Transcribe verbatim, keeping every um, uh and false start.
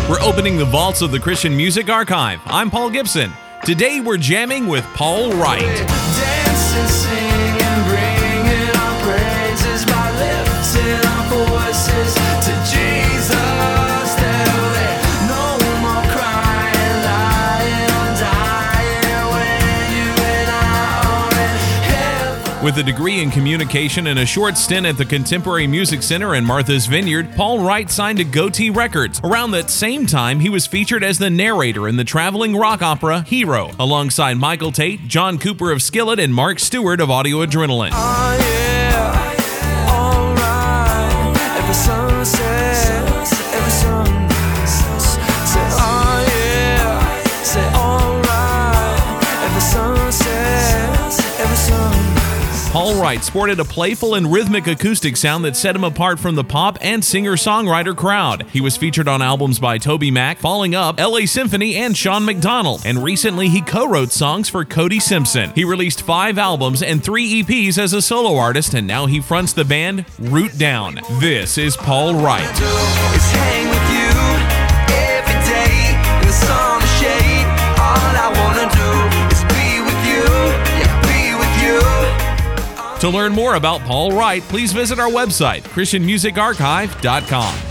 We're opening the vaults of the Christian Music Archive. I'm Paul Gibson. Today we're jamming with Paul Wright. Dance and sing and bringing our praises by lifting our voices to Jesus. There'll be no more crying, lying, or dying when you and I are in heaven. With a degree in communication and a short stint at the Contemporary Music Center in Martha's Vineyard, Paul Wright signed to Gotee Records. Around that same time, he was featured as the narrator in the traveling rock opera Hero, alongside Michael Tate, John Cooper of Skillet, and Mark Stewart of Audio Adrenaline. Oh yeah, alright. Every sunset, every sunset. Say oh yeah, say alright. Every sunset, every sunset. Paul Wright sported a playful and rhythmic acoustic sound that set him apart from the pop and singer-songwriter crowd. He was featured on albums by Toby Mac, Falling Up, L A Symphony, and Sean McDonald, and recently he co-wrote songs for Cody Simpson. He released five albums and three E Ps as a solo artist, and now he fronts the band Root Down. This is Paul Wright. Is hang with you every day in the sun or shade. All I wanna do is be with you, yeah, be with you. To learn more about Paul Wright, please visit our website, christian music archive dot com.